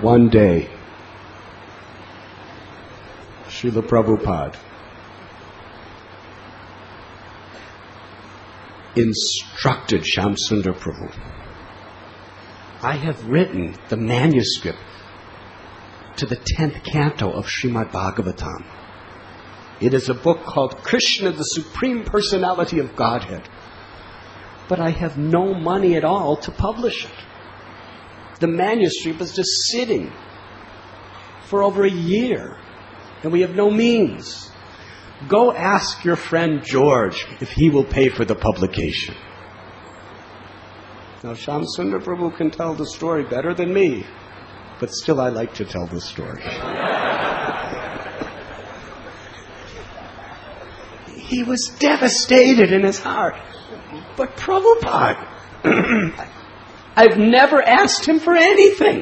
One day, Srila Prabhupada instructed Shyamsundar Prabhu, I have written the manuscript to the 10th canto of Srimad Bhagavatam. It is a book called Krishna, the Supreme Personality of Godhead. But I have no money at all to publish it. The manuscript is just sitting for over a year, and we have no means. Go ask your friend George if he will pay for the publication. Now, Shyamsundar Prabhu can tell the story better than me, but still I like to tell the story. He was devastated in his heart. But Prabhupada, I've never asked him for anything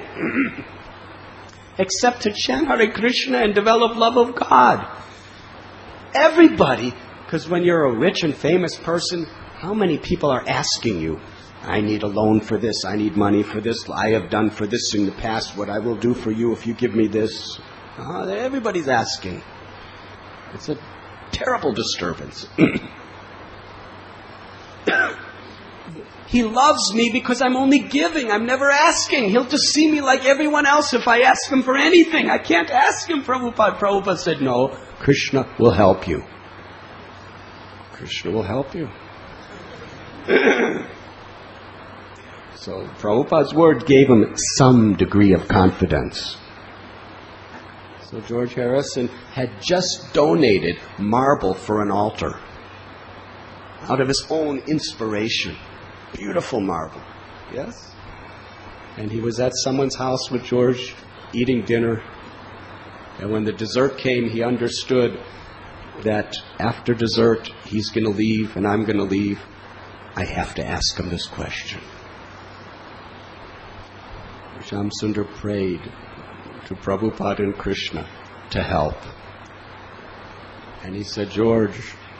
except to chant Hare Krishna and develop love of God. Everybody, because when you're a rich and famous person, how many people are asking you, I need a loan for this, I need money for this, I have done for this in the past, what I will do for you if you give me this. Everybody's asking. It's a terrible disturbance. He loves me because I'm only giving. I'm never asking. He'll just see me like everyone else if I ask him for anything. I can't ask him, Prabhupada. Prabhupada said, no, Krishna will help you. Krishna will help you. So Prabhupada's word gave him some degree of confidence. So George Harrison had just donated marble for an altar out of his own inspiration. Beautiful marble. Yes? And he was at someone's house with George eating dinner. And when the dessert came, he understood that after dessert, he's going to leave and I'm going to leave. I have to ask him this question. Shyamsundar prayed to Prabhupada and Krishna to help. And he said, George,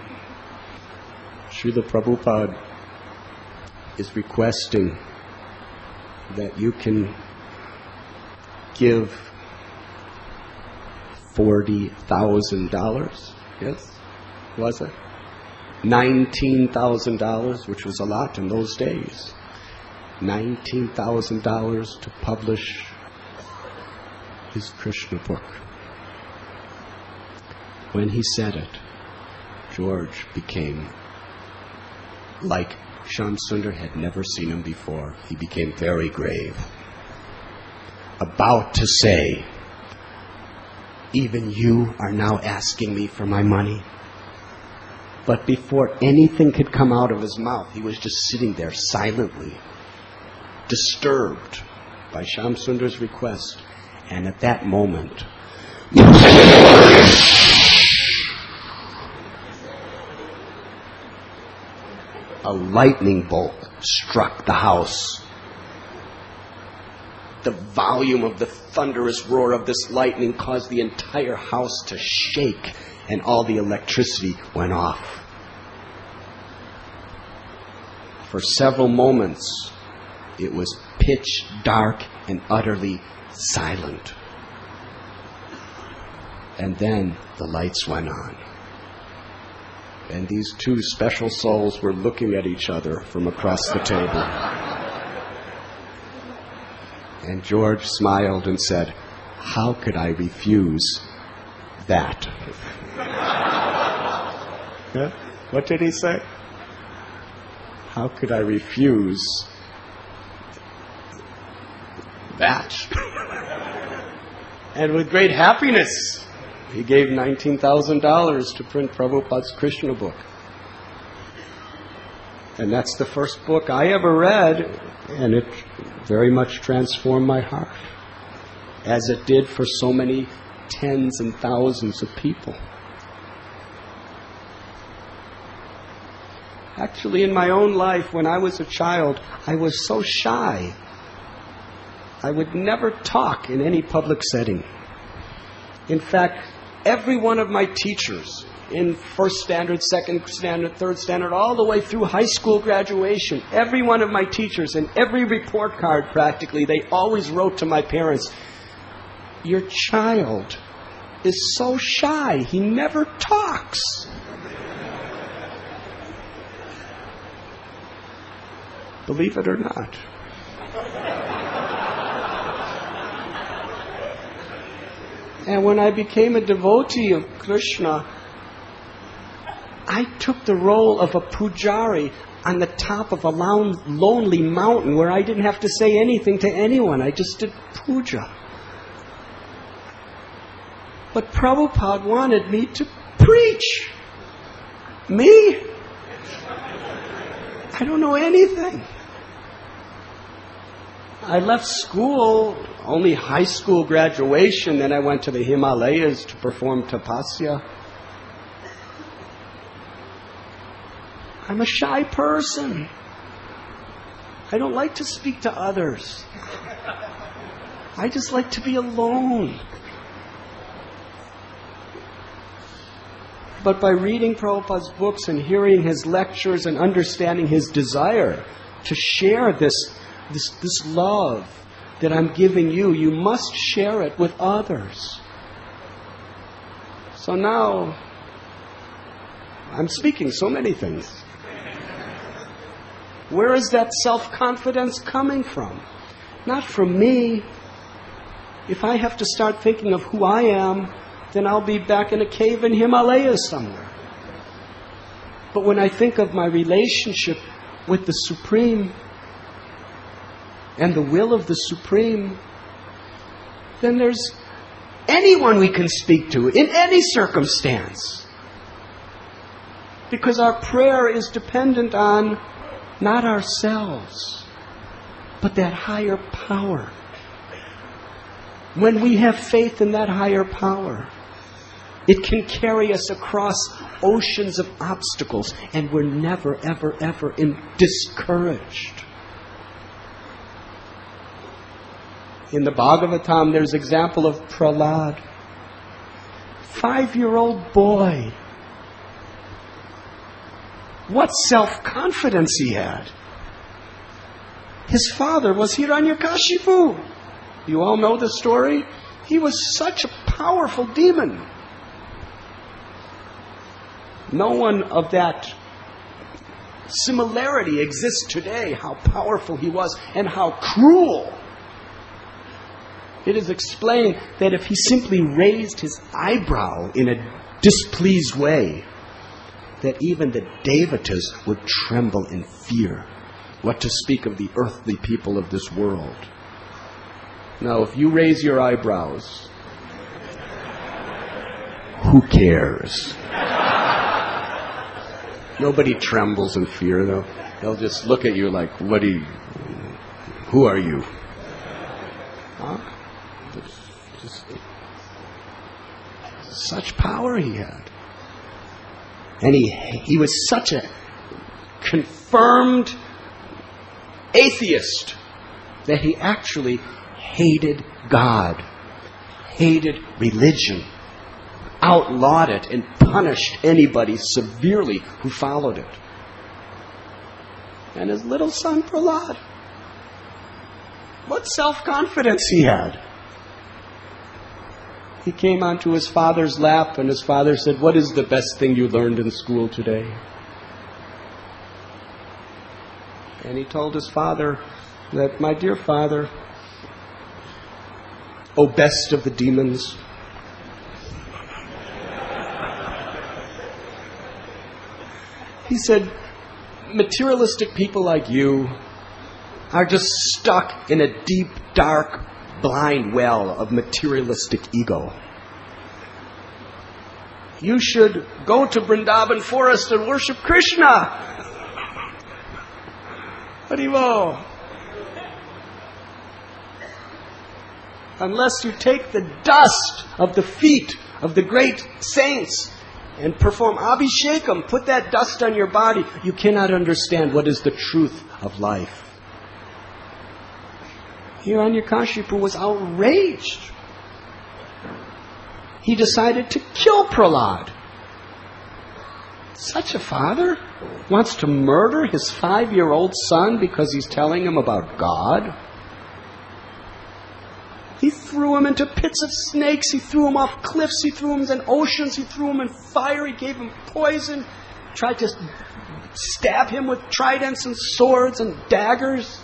Srila Prabhupada is requesting that you can give $40,000. Yes? Was it? $19,000, which was a lot in those days. $19,000 to publish his Krishna book. When he said it, George became like Shyamsundar had never seen him before. He became very grave. About to say, even you are now asking me for my money. But before anything could come out of his mouth, he was just sitting there silently, disturbed by Shyamsundar's request. And at that moment, a lightning bolt struck the house. The volume of the thunderous roar of this lightning caused the entire house to shake, and all the electricity went off. For several moments, it was pitch dark and utterly silent. And then the lights went on. And these two special souls were looking at each other from across the table. And George smiled and said, how could I refuse that? Yeah? What did he say? How could I refuse that? And with great happiness, he gave $19,000 to print Prabhupada's Krishna book. And that's the first book I ever read, and it very much transformed my heart, as it did for so many tens and thousands of people. Actually, in my own life, when I was a child, I was so shy. I would never talk in any public setting. In fact, every one of my teachers in first standard, second standard, third standard, all the way through high school graduation, every one of my teachers, and every report card practically, they always wrote to my parents, your child is so shy, he never talks. Believe it or not. And when I became a devotee of Krishna, I took the role of a pujari on the top of a lonely mountain where I didn't have to say anything to anyone. I just did puja. But Prabhupada wanted me to preach. Me? I don't know anything. I left school, only high school graduation, then I went to the Himalayas to perform tapasya. I'm a shy person. I don't like to speak to others. I just like to be alone. But by reading Prabhupada's books and hearing his lectures and understanding his desire to share this love that I'm giving you, you must share it with others. So now, I'm speaking so many things. Where is that self-confidence coming from? Not from me. If I have to start thinking of who I am, then I'll be back in a cave in Himalayas somewhere. But when I think of my relationship with the Supreme and the will of the Supreme, then there's anyone we can speak to in any circumstance. Because our prayer is dependent on not ourselves, but that higher power. When we have faith in that higher power, it can carry us across oceans of obstacles, and we're never, ever, ever discouraged. In the Bhagavatam, there's example of Prahlad, 5-year-old boy. What self-confidence he had. His father was Hiranyakashipu. You all know the story? He was such a powerful demon. No one of that similarity exists today, how powerful he was and how cruel. It is explained that if he simply raised his eyebrow in a displeased way, that even the Devatas would tremble in fear. What to speak of the earthly people of this world. Now, if you raise your eyebrows, who cares? Nobody trembles in fear, though. They'll just look at you like, who are you? Huh? Just such power he had. And he was such a confirmed atheist that he actually hated God, hated religion, outlawed it, and punished anybody severely who followed it. And his little son Prahlad, what self-confidence he had. He came onto his father's lap, and his father said, "What is the best thing you learned in school today?" And he told his father that, "My dear father, O best of the demons, he said, materialistic people like you are just stuck in a deep, dark, blind well of materialistic ego. You should go to Vrindavan forest and worship Krishna." Haribo. Unless you take the dust of the feet of the great saints and perform abhishekam, put that dust on your body, you cannot understand what is the truth of life. Hiranyakashipu was outraged. He decided to kill Prahlad. Such a father wants to murder his 5-year-old son because he's telling him about God? He's threw him into pits of snakes. He threw him off cliffs. He threw him in oceans. He threw him in fire. He gave him poison. Tried to stab him with tridents and swords and daggers.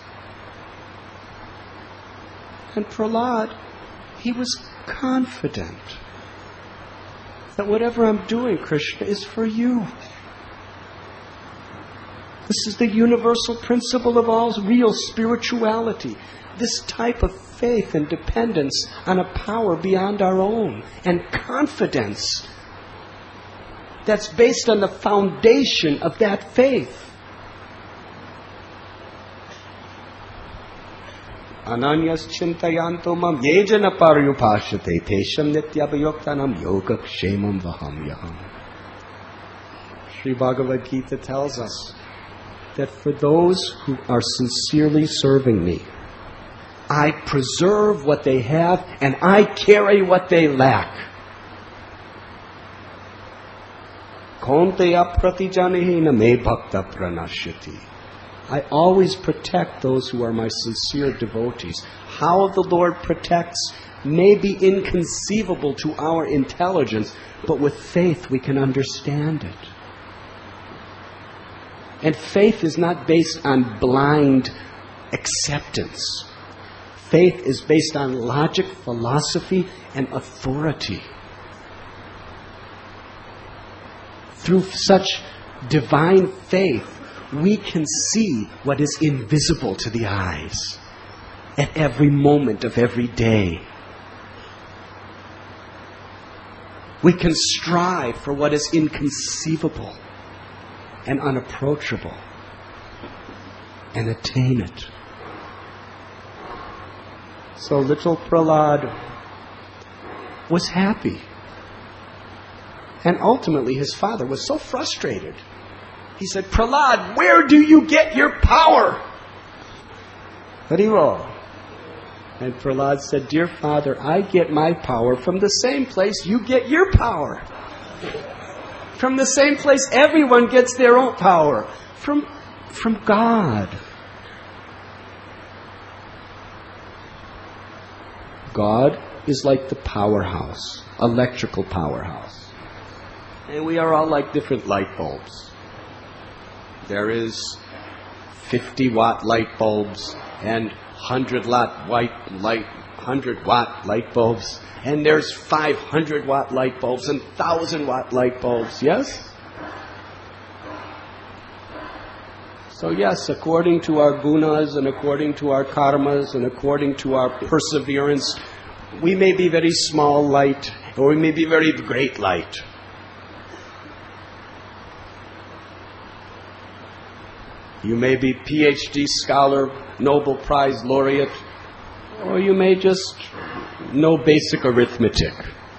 And Prahlad, he was confident that whatever I'm doing, Krishna, is for you. This is the universal principle of all real spirituality. This type of faith and dependence on a power beyond our own, and confidence that's based on the foundation of that faith. Ananyas chintayanto mam yejana paryupashate tesham nityabhyoktanam yogakshemam vahamyaham. Sri Bhagavad Gita tells us that for those who are sincerely serving me, I preserve what they have and I carry what they lack. Konteya pratijanihina me bhakta pranashyati. I always protect those who are my sincere devotees. How the Lord protects may be inconceivable to our intelligence, but with faith we can understand it. And faith is not based on blind acceptance. Faith is based on logic, philosophy, and authority. Through such divine faith, we can see what is invisible to the eyes at every moment of every day. We can strive for what is inconceivable and unapproachable and attain it. So little Prahlad was happy. And ultimately his father was so frustrated. He said, Prahlad, where do you get your power? Haribo. And Prahlad said, dear father, I get my power from the same place you get your power. From the same place everyone gets their own power. From God. God is like the powerhouse, electrical powerhouse. And we are all like different light bulbs. There is 50-watt light bulbs and 100-watt light bulbs. And there's 500-watt light bulbs and 1,000-watt light bulbs. Yes? So yes, according to our gunas and according to our karmas and according to our perseverance, we may be very small light or we may be very great light. You may be PhD scholar, Nobel Prize laureate, or you may just know basic arithmetic.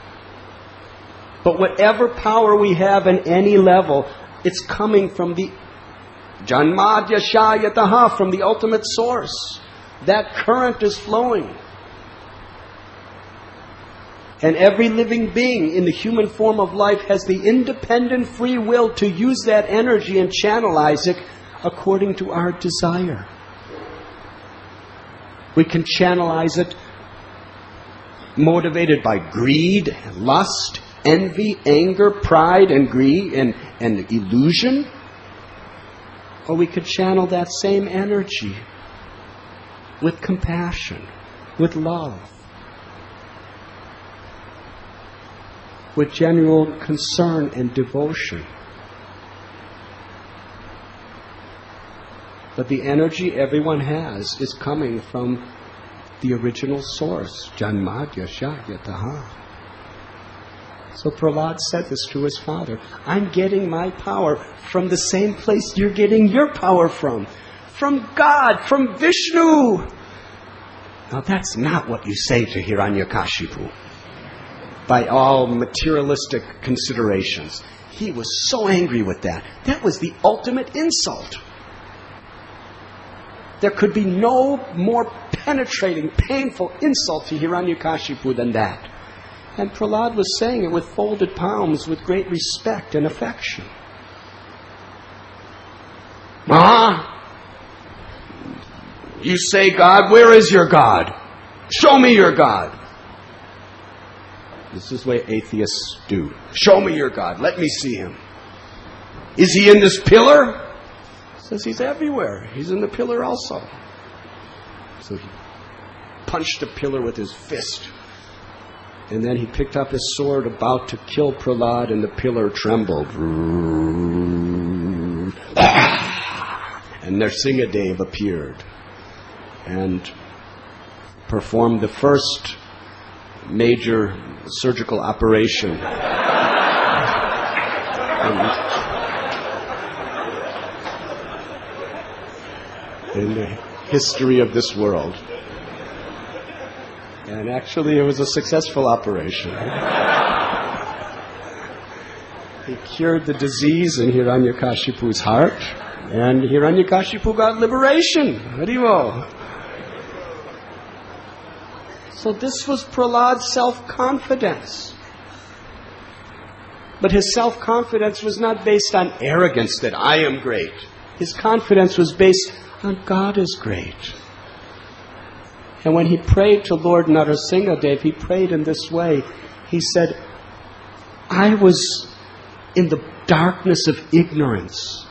But whatever power we have in any level, it's coming from the Janmadya Shayataha, from the ultimate source. That current is flowing. And every living being in the human form of life has the independent free will to use that energy and channelize it according to our desire. We can channelize it motivated by greed, lust, envy, anger, pride, and greed, and illusion. Or we could channel that same energy with compassion, with love, with genuine concern and devotion. But the energy everyone has is coming from the original source, Janmadya Shayataha. So Prahlad said this to his father. I'm getting my power from the same place you're getting your power from God, from Vishnu. Now that's not what you say to Hiranyakashipu. By all materialistic considerations. He was so angry with that. That was the ultimate insult. There could be no more penetrating, painful insult to Hiranyakashipu than that. And Prahlad was saying it with folded palms, with great respect and affection. You say God, where is your God? Show me your God. This is the way atheists do. Show me your God. Let me see him. Is he in this pillar? He says he's everywhere. He's in the pillar also. So he punched the pillar with his fist. And then he picked up his sword about to kill Prahlad, and the pillar trembled. And Nrsingadev appeared and performed the first major surgical operation in the history of this world. And actually it was a successful operation. He cured the disease in Hiranyakashipu's heart, and Hiranyakashipu got liberation. Haribo. So this was Prahlad's self-confidence. But his self-confidence was not based on arrogance that I am great. His confidence was based on God is great. And when he prayed to Lord Nrsingadev, he prayed in this way. He said, I was in the darkness of ignorance,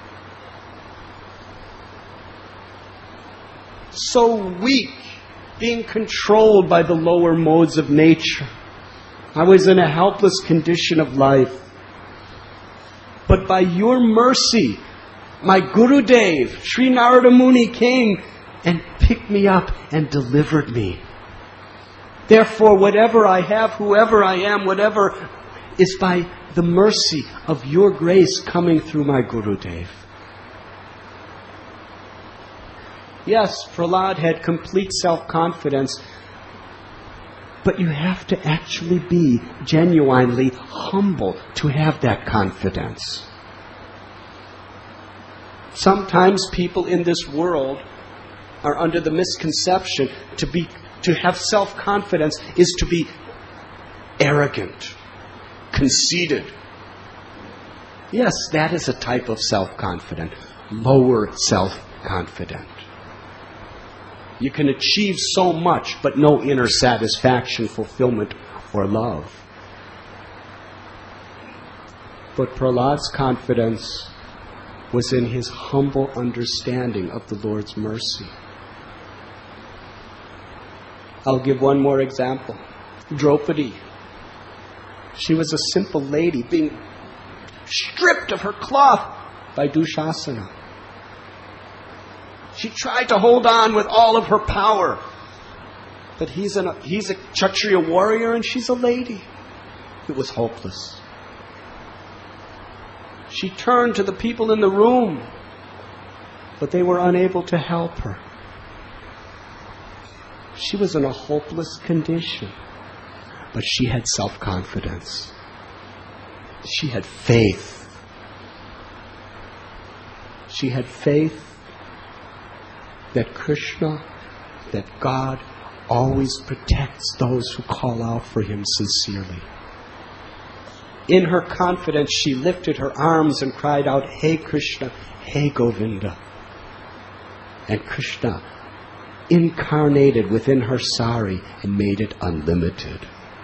so weak, being controlled by the lower modes of nature. I was in a helpless condition of life. But by your mercy, my Gurudev, Sri Narada Muni, came and picked me up and delivered me. Therefore, whatever I have, whoever I am, whatever, is by the mercy of your grace coming through my Gurudev. Yes, Prahlad had complete self-confidence, but you have to actually be genuinely humble to have that confidence. Sometimes people in this world are under the misconception to have self-confidence is to be arrogant, conceited. Yes, that is a type of self-confident, lower self-confident. You can achieve so much, but no inner satisfaction, fulfillment, or love. But Prahlad's confidence was in his humble understanding of the Lord's mercy. I'll give one more example. Draupadi. She was a simple lady being stripped of her cloth by Dushasana. She tried to hold on with all of her power. But he's a Kshatriya warrior and she's a lady. It was hopeless. She turned to the people in the room, but they were unable to help her. She was in a hopeless condition, but she had self-confidence. She had faith. She had faith that Krishna, that God, always protects those who call out for Him sincerely. In her confidence, she lifted her arms and cried out, Hey Krishna, Hey Govinda. And Krishna incarnated within her sari and made it unlimited.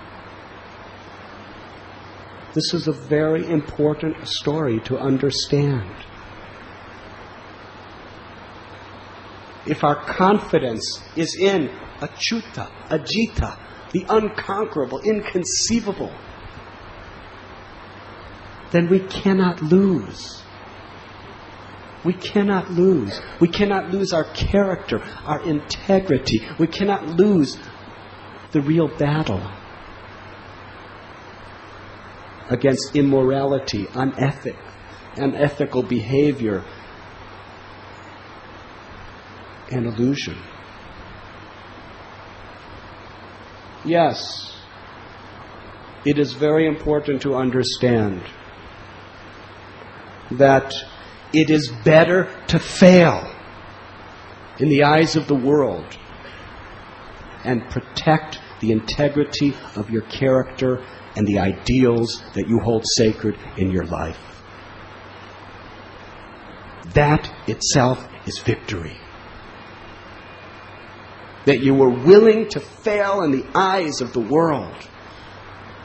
This is a very important story to understand. If our confidence is in Achyuta, Ajita, the unconquerable, inconceivable, then we cannot lose. We cannot lose. We cannot lose our character, our integrity. We cannot lose the real battle against immorality, unethical behavior, and illusion. Yes, it is very important to understand that it is better to fail in the eyes of the world and protect the integrity of your character and the ideals that you hold sacred in your life. That itself is victory. That you were willing to fail in the eyes of the world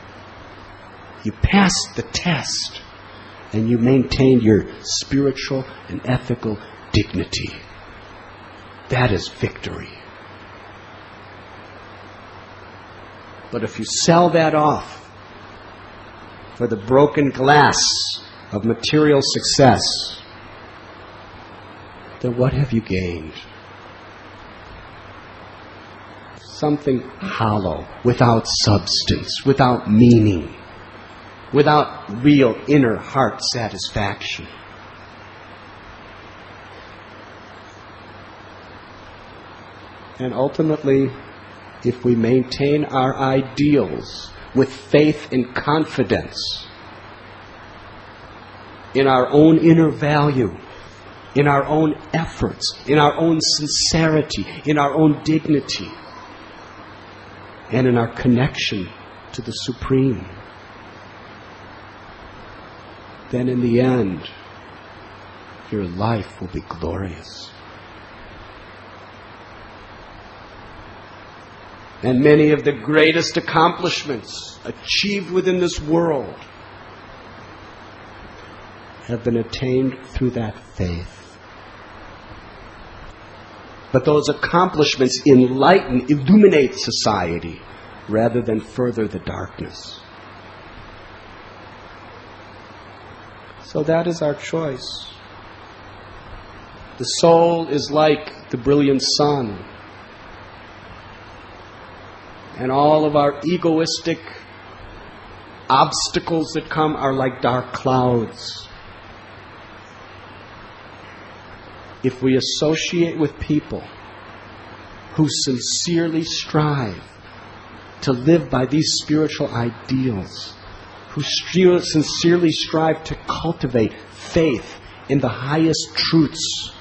You passed the test, and you maintained your spiritual and ethical dignity. That is victory. But if you sell that off for the broken glass of material success, then what have you gained? Something hollow, without substance, without meaning, without real inner heart satisfaction. And ultimately, if we maintain our ideals with faith and confidence in our own inner value, in our own efforts, in our own sincerity, in our own dignity, and in our connection to the Supreme, then in the end, your life will be glorious. And many of the greatest accomplishments achieved within this world have been attained through that faith. But those accomplishments illuminate society rather than further the darkness. So that is our choice. The soul is like the brilliant sun. And all of our egoistic obstacles that come are like dark clouds. If we associate with people who sincerely strive to live by these spiritual ideals, who sincerely strive to cultivate faith in the highest truths,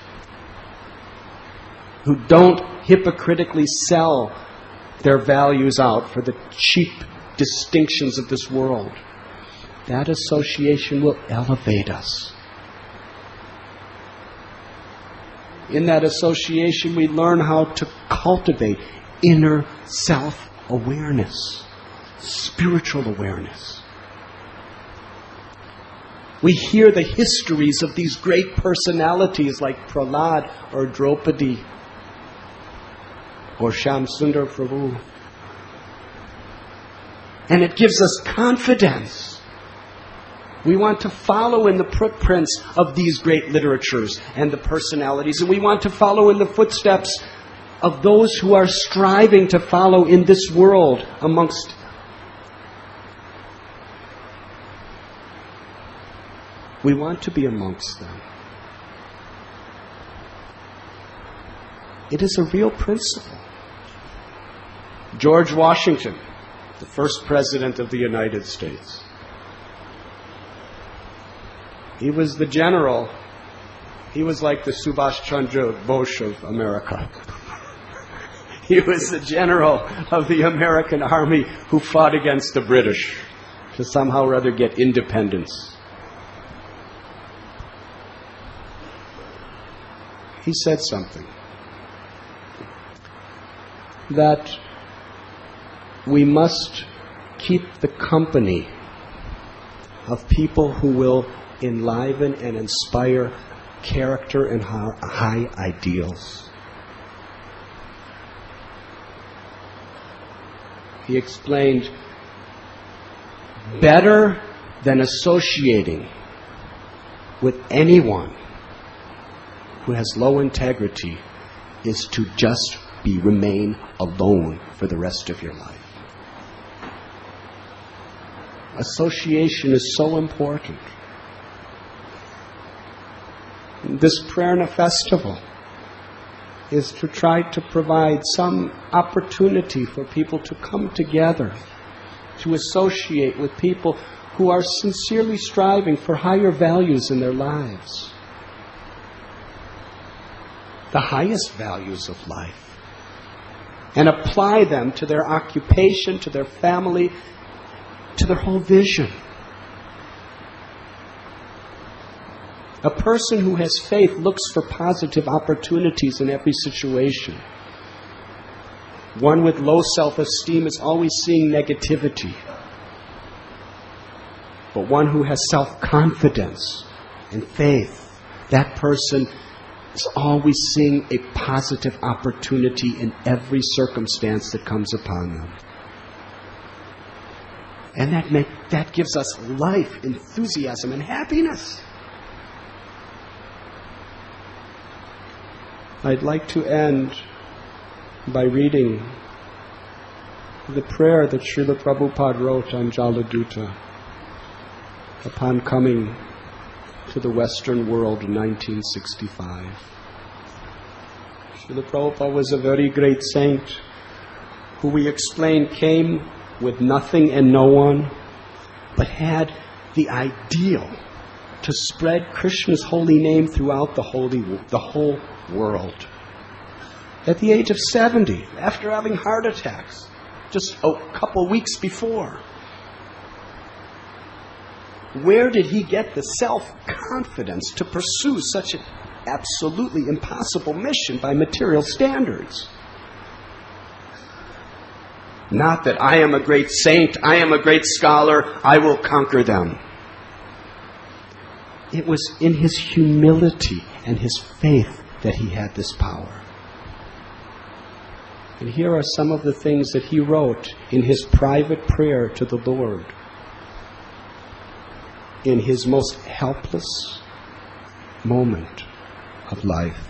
who don't hypocritically sell their values out for the cheap distinctions of this world, that association will elevate us. In that association, we learn how to cultivate inner self-awareness, spiritual awareness. We hear the histories of these great personalities like Prahlad or Draupadi or Shyamsundar Prabhu. And it gives us confidence. We want to follow in the footprints of these great literatures and the personalities. And we want to follow in the footsteps of those who are striving to follow in this world amongst. We want to be amongst them. It is a real principle. George Washington, the first president of the United States. He was the general. He was like the Subhash Chandra Bose of America. He was the general of the American army who fought against the British to somehow or other get independence. He said something that we must keep the company of people who will enliven and inspire character and high ideals. He explained, better than associating with anyone who has low integrity is to just remain alone for the rest of your life. Association is so important. This Prerna festival is to try to provide some opportunity for people to come together, to associate with people who are sincerely striving for higher values in their lives, the highest values of life, and apply them to their occupation, to their family, to their whole vision. A person who has faith looks for positive opportunities in every situation. One with low self-esteem is always seeing negativity. But one who has self-confidence and faith, that person is always seeing a positive opportunity in every circumstance that comes upon them. And that gives us life, enthusiasm, and happiness. I'd like to end by reading the prayer that Srila Prabhupada wrote on Jaladutta upon coming to the Western world in 1965. Srila Prabhupada was a very great saint who we explained came with nothing and no one, but had the ideal to spread Krishna's holy name throughout the whole world. At the age of 70, after having heart attacks, just a couple weeks before. Where did he get the self-confidence to pursue such an absolutely impossible mission by material standards? Not that I am a great saint, I am a great scholar, I will conquer them. It was in his humility and his faith that he had this power. And here are some of the things that he wrote in his private prayer to the Lord. In his most helpless moment of life.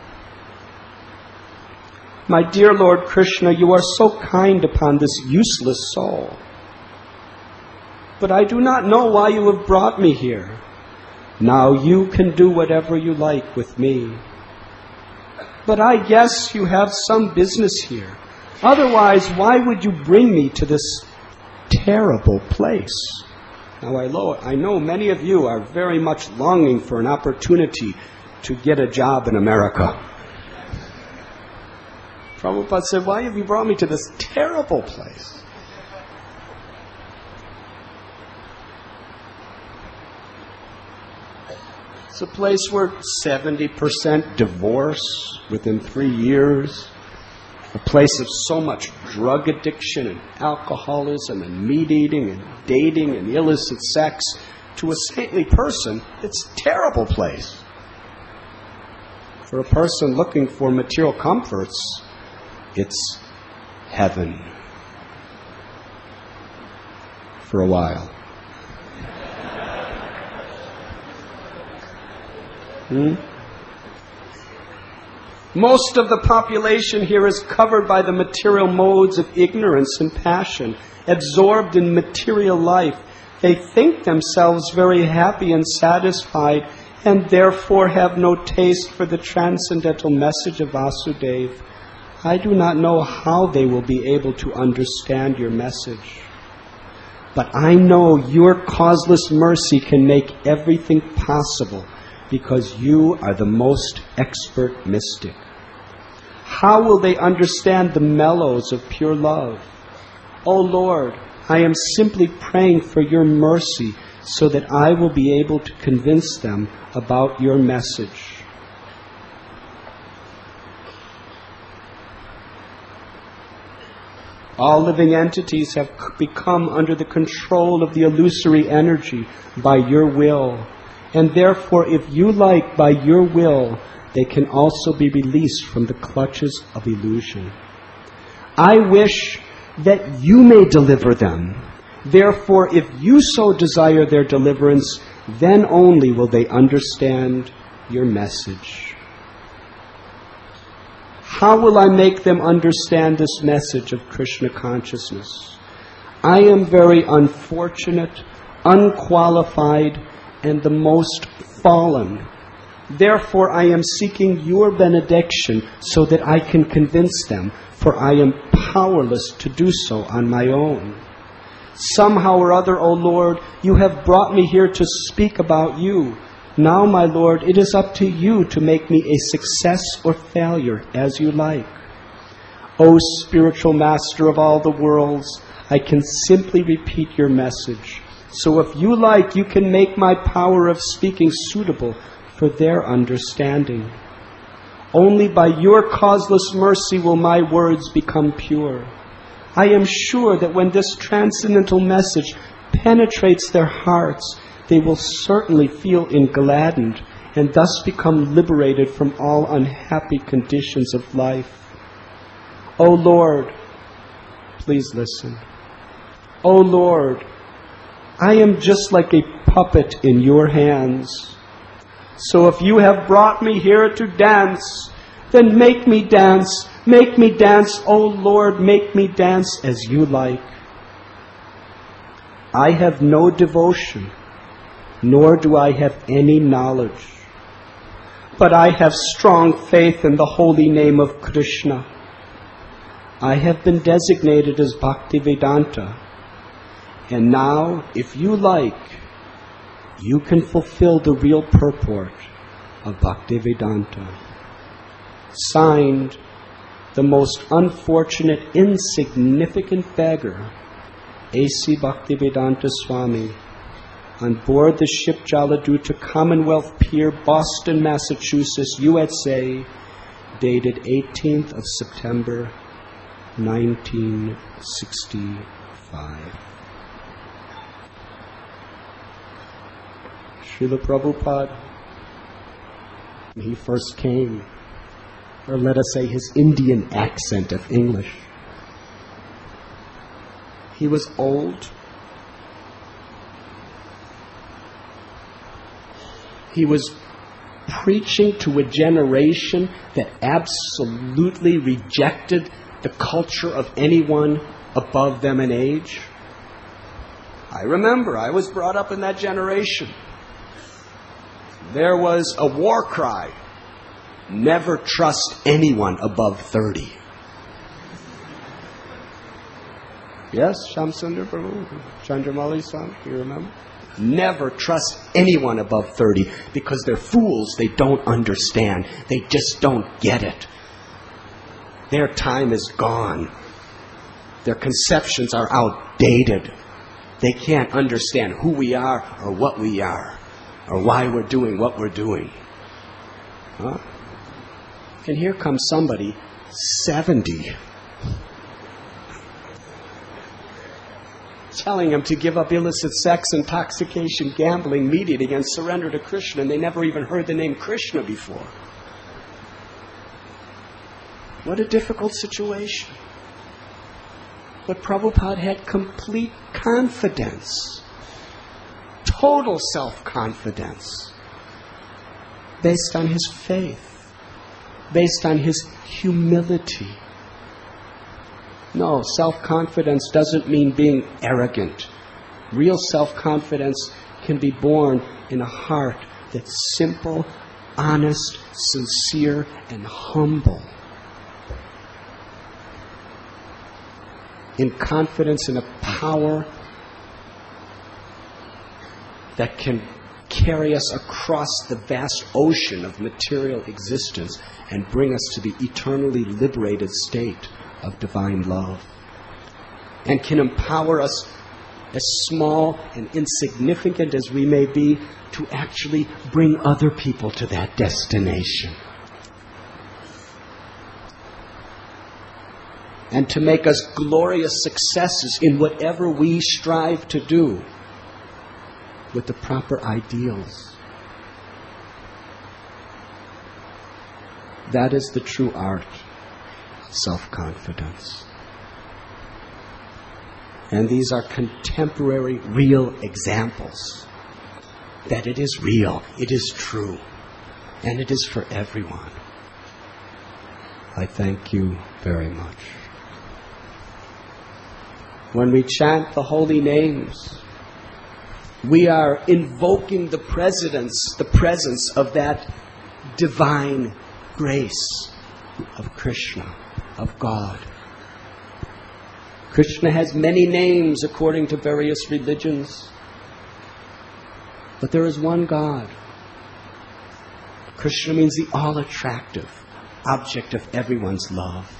My dear Lord Krishna, you are so kind upon this useless soul. But I do not know why you have brought me here. Now you can do whatever you like with me. But I guess you have some business here. Otherwise, why would you bring me to this terrible place? Now, I know many of you are very much longing for an opportunity to get a job in America. Prabhupada said, why have you brought me to this terrible place? It's a place where 70% divorce within 3 years. A place of so much drug addiction and alcoholism and meat eating and dating and illicit sex. To a saintly person, it's a terrible place. For a person looking for material comforts, it's heaven. For a while. Most of the population here is covered by the material modes of ignorance and passion, absorbed in material life. They think themselves very happy and satisfied, and therefore have no taste for the transcendental message of Vasudeva. I do not know how they will be able to understand your message. But I know your causeless mercy can make everything possible, because you are the most expert mystic. How will they understand the mellows of pure love? O Lord, I am simply praying for your mercy so that I will be able to convince them about your message. All living entities have become under the control of the illusory energy by your will. And therefore, if you like, by your will, they can also be released from the clutches of illusion. I wish that you may deliver them. Therefore, if you so desire their deliverance, then only will they understand your message. How will I make them understand this message of Krishna consciousness? I am very unfortunate, unqualified, and the most fallen. Therefore, I am seeking your benediction so that I can convince them, for I am powerless to do so on my own. Somehow or other, O Lord, you have brought me here to speak about you. Now, my Lord, it is up to you to make me a success or failure as you like. O spiritual master of all the worlds, I can simply repeat your message. So if you like, you can make my power of speaking suitable for their understanding. Only by your causeless mercy will my words become pure. I am sure that when this transcendental message penetrates their hearts, they will certainly feel engladdened and thus become liberated from all unhappy conditions of life. O Lord, please listen. O Lord, I am just like a puppet in your hands. So if you have brought me here to dance, then make me dance. Make me dance, O Lord, make me dance as you like. I have no devotion, nor do I have any knowledge. But I have strong faith in the holy name of Krishna. I have been designated as Bhaktivedanta. And now, if you like, you can fulfill the real purport of Bhaktivedanta. Signed, the most unfortunate, insignificant beggar, A.C. Bhaktivedanta Swami, on board the ship Jaladuta, Commonwealth Pier, Boston, Massachusetts, USA, dated 18th of September, 1965. Srila Prabhupada, when he first came, or let us say his Indian accent of English, he was old. He was preaching to a generation that absolutely rejected the culture of anyone above them in age. I remember, I was brought up in that generation. There was a war cry: never trust anyone above 30. Yes, Shamsundar Prabhu, Chandramauli San, you remember? Never trust anyone above 30 because they're fools. They don't understand. They just don't get it. Their time is gone. Their conceptions are outdated. They can't understand who we are or what we are or why we're doing what we're doing. Huh? And here comes somebody 70 telling him to give up illicit sex, intoxication, gambling, meat eating, and surrender to Krishna, and they never even heard the name Krishna before. What a difficult situation. But Prabhupada had complete confidence, total self-confidence, based on his faith, based on his humility. No, self-confidence doesn't mean being arrogant. Real self-confidence can be born in a heart that's simple, honest, sincere, and humble. In confidence in a power that can carry us across the vast ocean of material existence and bring us to the eternally liberated state of divine love, and can empower us, as small and insignificant as we may be, to actually bring other people to that destination, and to make us glorious successes in whatever we strive to do with the proper ideals. That is the true art of self-confidence. And these are contemporary, real examples that it is real, it is true, and it is for everyone. I thank you very much. When we chant the holy names, we are invoking the presence of that divine grace of Krishna, of God. Krishna has many names according to various religions, but there is one God. Krishna means the all-attractive object of everyone's love.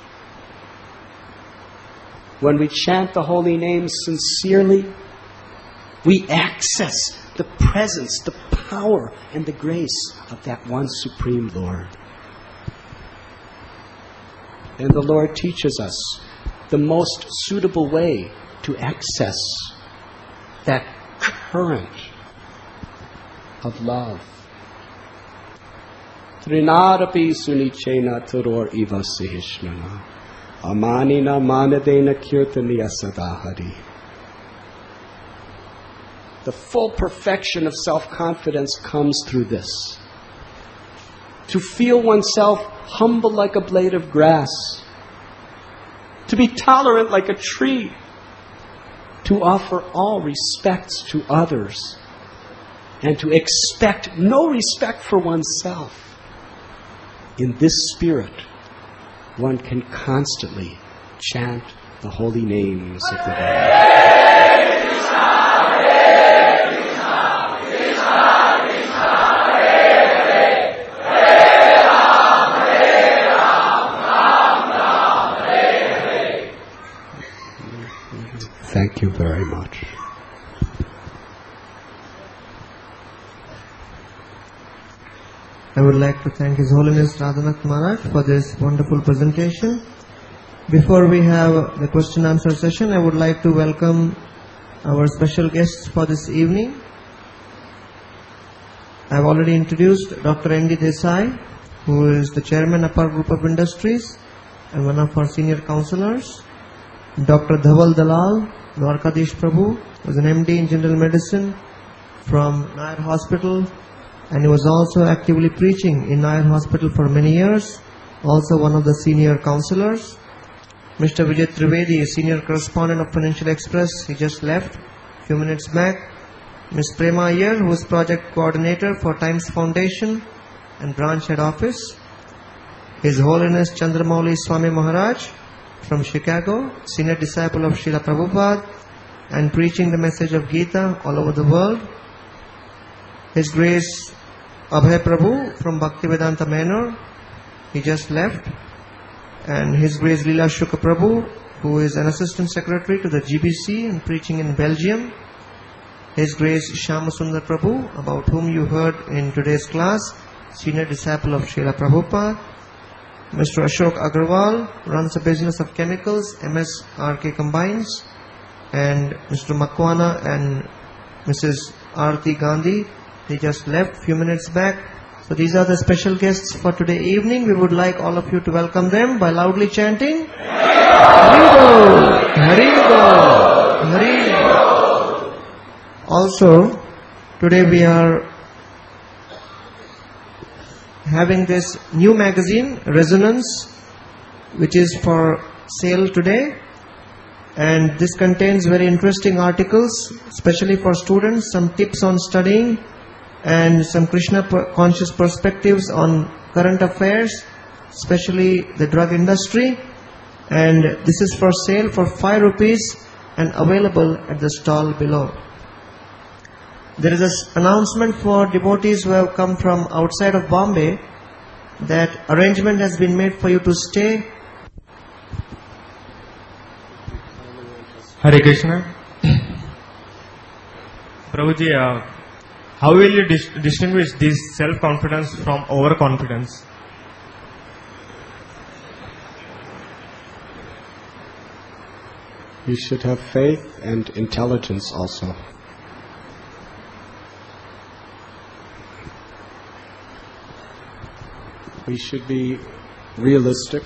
When we chant the holy names sincerely, we access the presence, the power, and the grace of that one Supreme Lord. And the Lord teaches us the most suitable way to access that current of love. Trinadapi sunichena turor iva sihishnana. Amanina manadena kirtaniya sadahari. The full perfection of self-confidence comes through this. To feel oneself humble like a blade of grass. To be tolerant like a tree. To offer all respects to others. And to expect no respect for oneself. In this spirit, one can constantly chant the holy names of the Lord. Thank you very much. I would like to thank His Holiness Radhanath Maharaj for this wonderful presentation. Before we have the question and answer session, I would like to welcome our special guests for this evening. I have already introduced Dr. N.D. Desai, who is the chairman of our group of industries and one of our senior counselors. Dr. Dhaval Dalal, Dwarkadish Prabhu, was an MD in general medicine from Nair Hospital, and he was also actively preaching in Nair Hospital for many years, also one of the senior counselors. Mr. Vijay Trivedi, senior correspondent of Financial Express, he just left a few minutes back. Ms. Prema Iyer, who is project coordinator for Times Foundation and branch head office. His Holiness Chandramauli Swami Maharaj from Chicago, senior disciple of Srila Prabhupada and preaching the message of Gita all over the world. His Grace Abhay Prabhu from Bhaktivedanta Manor, he just left. And His Grace Leela Shukla Prabhu, who is an assistant secretary to the GBC and preaching in Belgium. His Grace Shyamasundar Prabhu, about whom you heard in today's class, senior disciple of Srila Prabhupada. Mr. Ashok Agarwal runs a business of chemicals, MS-RK Combines. And Mr. Makwana and Mrs. Aarti Gandhi, they just left a few minutes back. So these are the special guests for today evening. We would like all of you to welcome them by loudly chanting Haribo, Haribo, Haribo. Also, today we are having this new magazine, Resonance, which is for sale today. And this contains very interesting articles, especially for students, some tips on studying and some Krishna conscious perspectives on current affairs, especially the drug industry. And this is for sale for 5 rupees and available at the stall below. There is an announcement for devotees who have come from outside of Bombay that arrangement has been made for you to stay. Hare Krishna. Prabhuji, how will you distinguish this self-confidence from overconfidence? You should have faith and intelligence also. We should be realistic.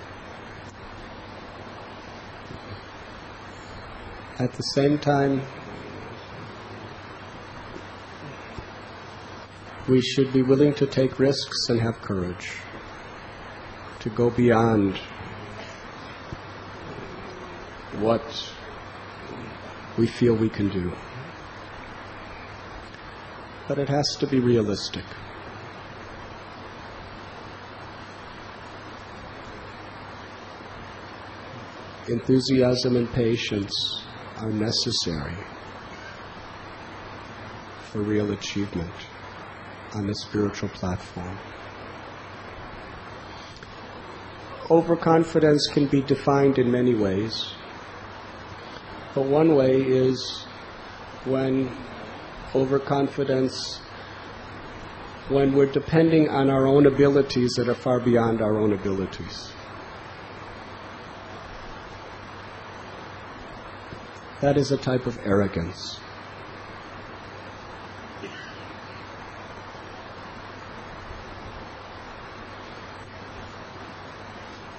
At the same time, we should be willing to take risks and have courage to go beyond what we feel we can do. But it has to be realistic. Enthusiasm and patience are necessary for real achievement on the spiritual platform. Overconfidence can be defined in many ways, but one way is when we're depending on our own abilities that are far beyond our own abilities. That is a type of arrogance.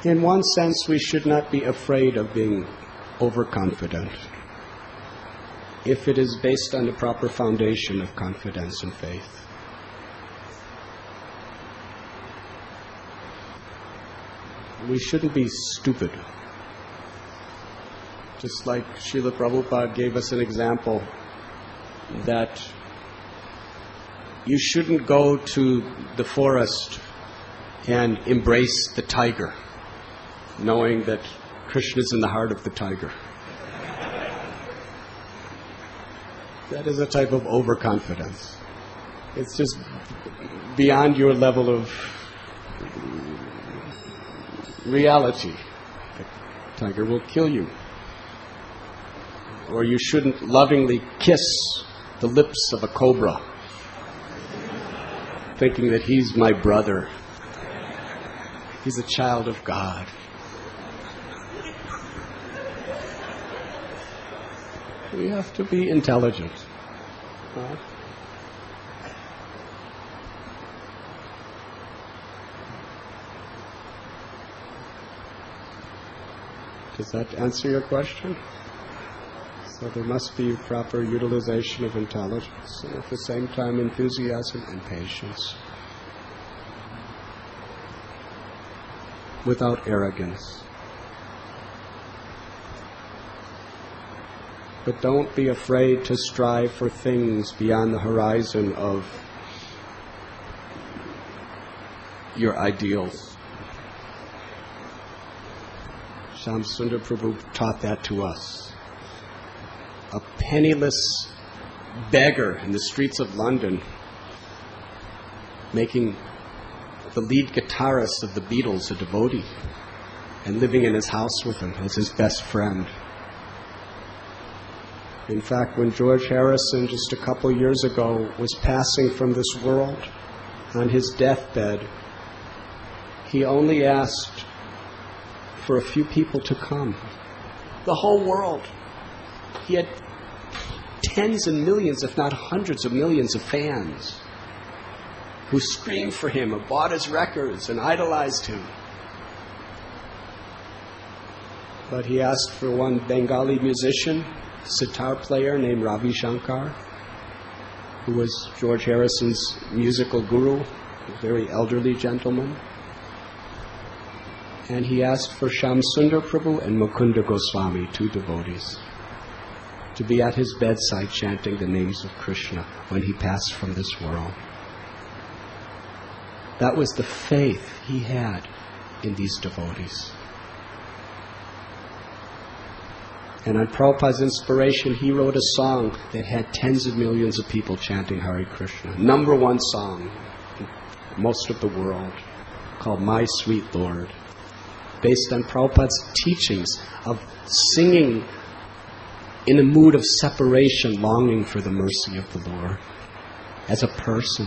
In one sense, we should not be afraid of being overconfident if it is based on the proper foundation of confidence and faith. We shouldn't be stupid. Just like Srila Prabhupada gave us an example that you shouldn't go to the forest and embrace the tiger, knowing that Krishna is in the heart of the tiger. That is a type of overconfidence. It's just beyond your level of reality. The tiger will kill you. Or you shouldn't lovingly kiss the lips of a cobra, thinking that he's my brother. He's a child of God. We have to be intelligent. Does that answer your question? So there must be proper utilization of intelligence and at the same time enthusiasm and patience. Without arrogance. But don't be afraid to strive for things beyond the horizon of your ideals. Shyamsundar Prabhu taught that to us. A penniless beggar in the streets of London, making the lead guitarist of the Beatles a devotee, and living in his house with him as his best friend. In fact, when George Harrison, just a couple years ago, was passing from this world on his deathbed, he only asked for a few people to come. The whole world. He had tens and millions, if not hundreds of millions of fans who screamed for him or bought his records and idolized him. But he asked for one Bengali musician, sitar player named Ravi Shankar, who was George Harrison's musical guru, a very elderly gentleman. And he asked for Shyamsundar Prabhu and Mukunda Goswami, two devotees, to be at his bedside chanting the names of Krishna when he passed from this world. That was the faith he had in these devotees. And on Prabhupada's inspiration, he wrote a song that had tens of millions of people chanting Hare Krishna. Number one song in most of the world, called My Sweet Lord, based on Prabhupada's teachings of singing in a mood of separation, longing for the mercy of the Lord as a person.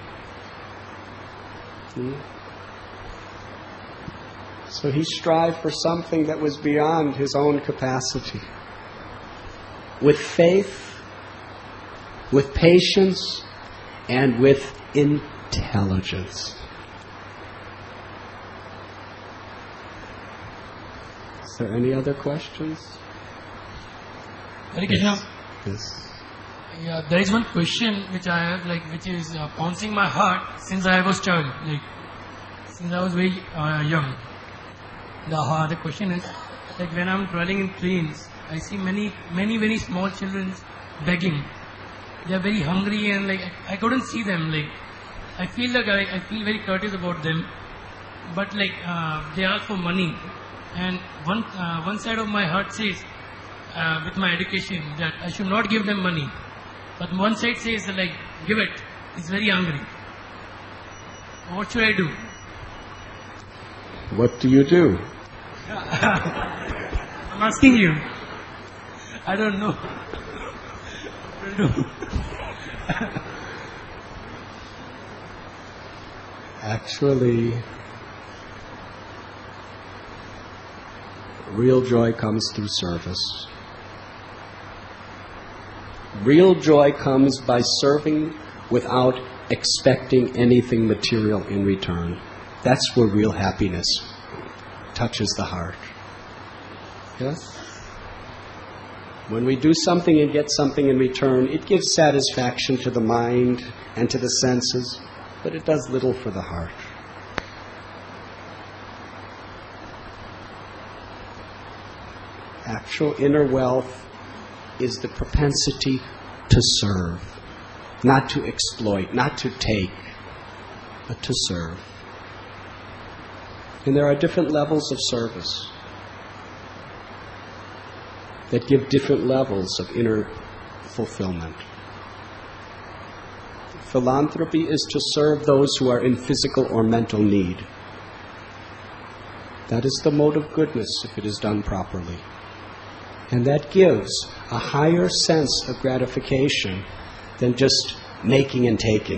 So he strived for something that was beyond his own capacity. With faith, with patience, and with intelligence. Is there any other questions? Hare Krishna. Yes. Yeah, there is one question which I have, which is pouncing my heart since I was child, since I was very young. The question is, when I'm traveling in trains, I see many very small children begging. They are very hungry and I couldn't see them. I feel I feel very courteous about them, but they ask for money, and one side of my heart says, with my education, that I should not give them money. But one side says, give it. It's very hungry. What should I do? What do you do? I'm asking you. I don't know. Actually, real joy comes through service. Real joy comes by serving without expecting anything material in return. That's where real happiness touches the heart. Yes? When we do something and get something in return, it gives satisfaction to the mind and to the senses, but it does little for the heart. Actual inner wealth is the propensity to serve, not to exploit, not to take, but to serve. And there are different levels of service that give different levels of inner fulfillment. Philanthropy is to serve those who are in physical or mental need. That is the mode of goodness if it is done properly. And that gives a higher sense of gratification than just making and taking.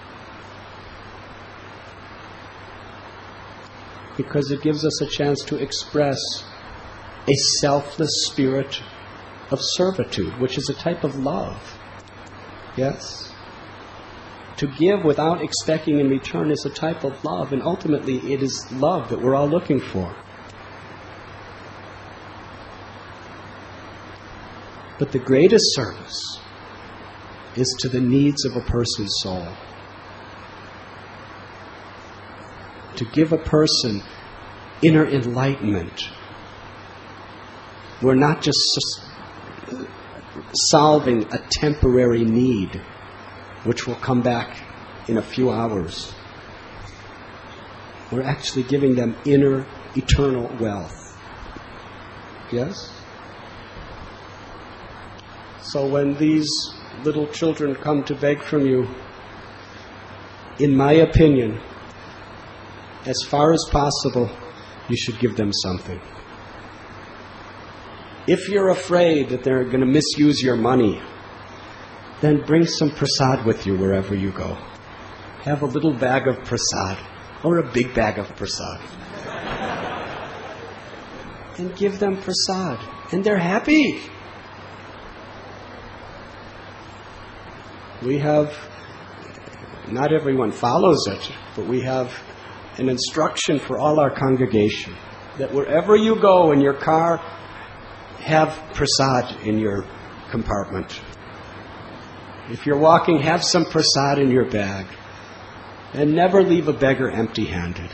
Because it gives us a chance to express a selfless spirit of servitude, which is a type of love. Yes? To give without expecting in return is a type of love, and ultimately it is love that we're all looking for. But the greatest service is to the needs of a person's soul. To give a person inner enlightenment. We're not just solving a temporary need, which will come back in a few hours. We're actually giving them inner, eternal wealth. Yes? So when these little children come to beg from you, in my opinion, as far as possible, you should give them something. If you're afraid that they're going to misuse your money, then bring some prasad with you wherever you go. Have a little bag of prasad or a big bag of prasad. And give them prasad. And they're happy. We have, not everyone follows it, but we have an instruction for all our congregation that wherever you go in your car, have prasad in your compartment. If you're walking, have some prasad in your bag. And never leave a beggar empty-handed.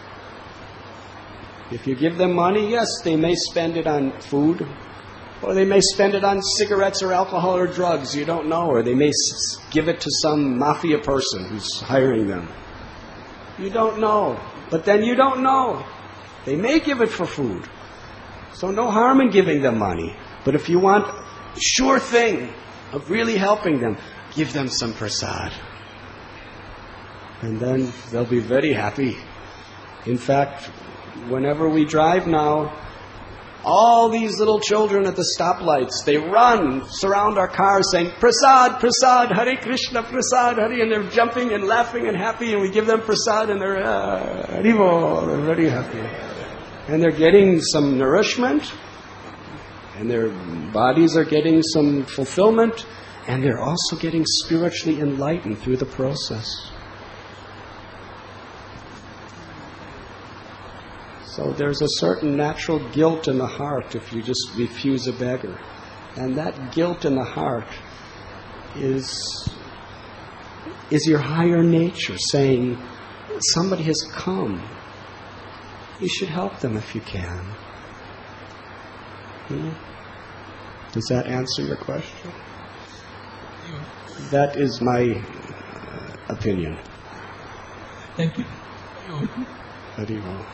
If you give them money, yes, they may spend it on food, or they may spend it on cigarettes or alcohol or drugs, you don't know, or they may give it to some mafia person who's hiring them. You don't know. But then you don't know. They may give it for food. So no harm in giving them money. But if you want a sure thing of really helping them, give them some prasad. And then they'll be very happy. In fact, whenever we drive now, all these little children at the stoplights, they run, surround our cars saying, Prasad, Prasad, Hare Krishna, Prasad, Hare, and they're jumping and laughing and happy, and we give them Prasad, and they're, Haribo, they're very happy. And they're getting some nourishment, and their bodies are getting some fulfillment, and they're also getting spiritually enlightened through the process. So there's a certain natural guilt in the heart if you just refuse a beggar. And that guilt in the heart is your higher nature saying, somebody has come. You should help them if you can. Does that answer your question? That is my opinion. Thank you. Haribo.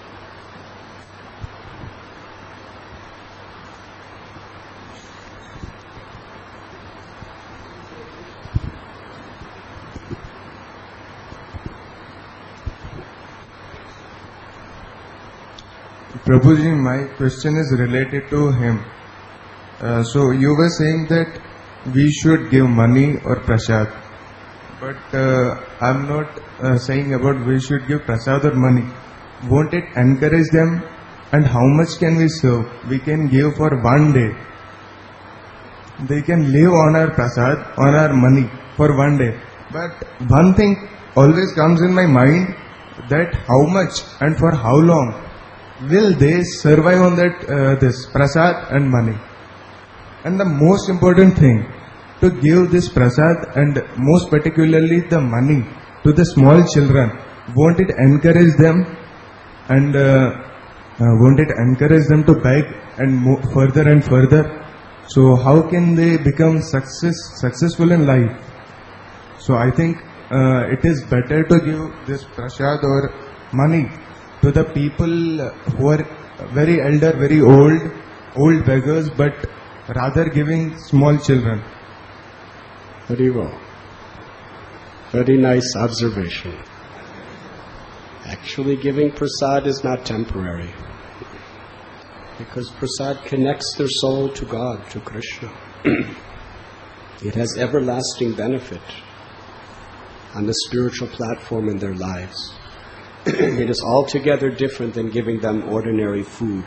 Prabhuji, my question is related to him. So you were saying that we should give money or prasad. But I'm not saying about we should give prasad or money. Won't it encourage them? And how much can we serve? We can give for one day. They can live on our prasad, on our money for one day. But one thing always comes in my mind, that how much and for how long. will they survive on that this prasad and money? And the most important thing, to give this prasad and most particularly the money to the small children, won't it encourage them and won't it encourage them to beg and move further and further? So how can they become successful in life? So I think it is better to give this prasad or money to the people who are very elder, very old beggars, but rather giving small children. Very well. Very nice observation. Actually, giving prasad is not temporary, because prasad connects their soul to God, to Krishna. It has everlasting benefit on the spiritual platform in their lives. It is altogether different than giving them ordinary food.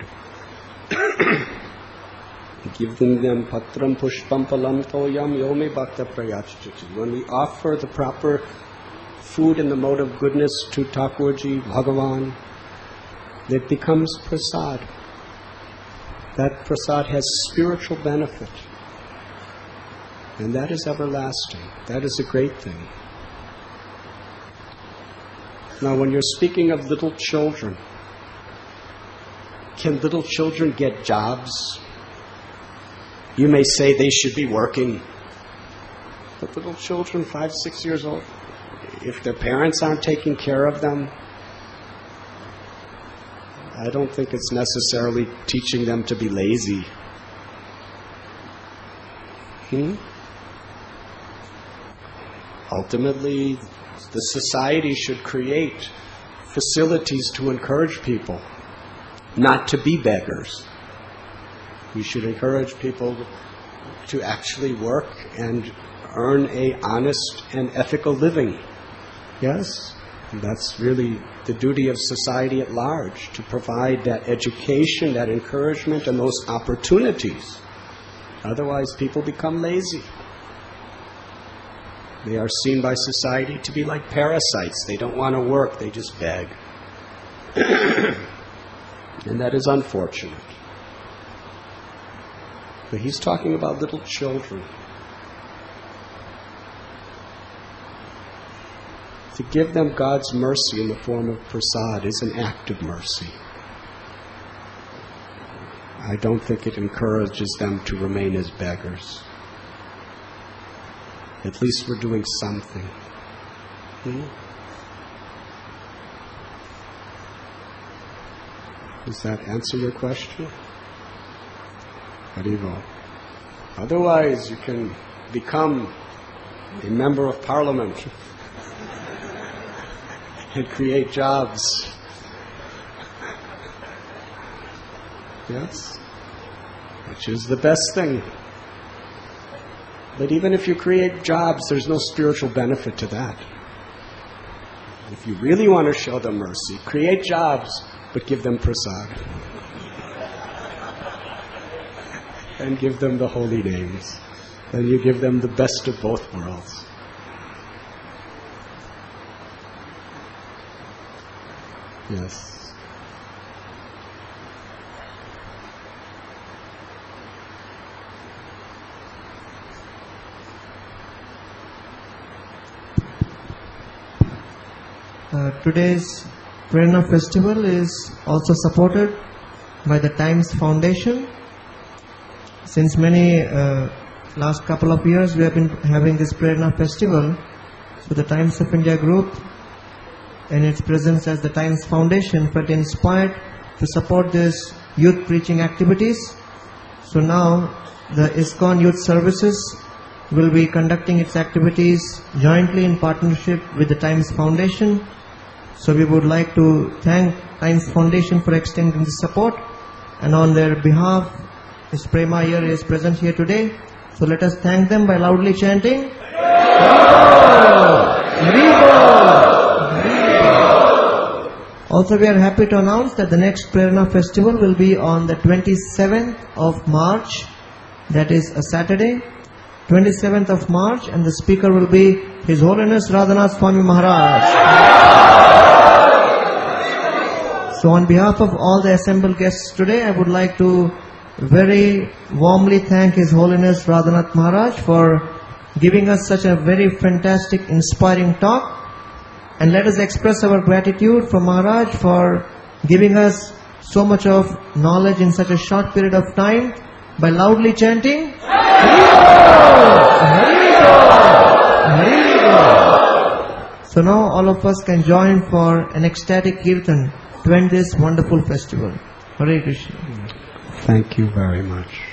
Giving them patram pushpam palam toyam yomi bhakta prayachiti. When we offer the proper food in the mode of goodness to Thakurji, Bhagavan, it becomes prasad. That prasad has spiritual benefit. And that is everlasting. That is a great thing. Now, when you're speaking of little children, can little children get jobs? You may say they should be working. But little children, 5, 6 years old, if their parents aren't taking care of them, I don't think it's necessarily teaching them to be lazy. Ultimately, the society should create facilities to encourage people not to be beggars. We should encourage people to actually work and earn an honest and ethical living. Yes? And that's really the duty of society at large, to provide that education, that encouragement, and those opportunities. Otherwise, people become lazy. They are seen by society to be like parasites. They don't want to work, they just beg. And that is unfortunate. But he's talking about little children. To give them God's mercy in the form of prasad is an act of mercy. I don't think it encourages them to remain as beggars. At least we're doing something. Does that answer your question? Haribo. Otherwise, you can become a member of parliament and create jobs. Yes? Which is the best thing. But even if you create jobs, there's no spiritual benefit to that. If you really want to show them mercy, create jobs, but give them prasad. And give them the holy names. Then you give them the best of both worlds. Yes. Today's Prerna Festival is also supported by the Times Foundation. Since last couple of years we have been having this Prerna Festival. So the Times of India Group, in its presence as the Times Foundation, felt inspired to support this youth preaching activities. So now the ISKCON Youth Services will be conducting its activities jointly in partnership with the Times Foundation. So we would like to thank Times Foundation for extending the support, and on their behalf, Ms. Prema Iyer is present here today. So let us thank them by loudly chanting Haribo! Also, we are happy to announce that the next Prerna Festival will be on the 27th of March. That is a Saturday, 27th of March, and the speaker will be His Holiness Radhanath Swami Maharaj. So on behalf of all the assembled guests today, I would like to very warmly thank His Holiness Radhanath Maharaj for giving us such a very fantastic, inspiring talk. And let us express our gratitude for Maharaj for giving us so much of knowledge in such a short period of time by loudly chanting Hari. So now all of us can join for an ecstatic kirtan to end this wonderful festival. Hare Krishna. Thank you very much.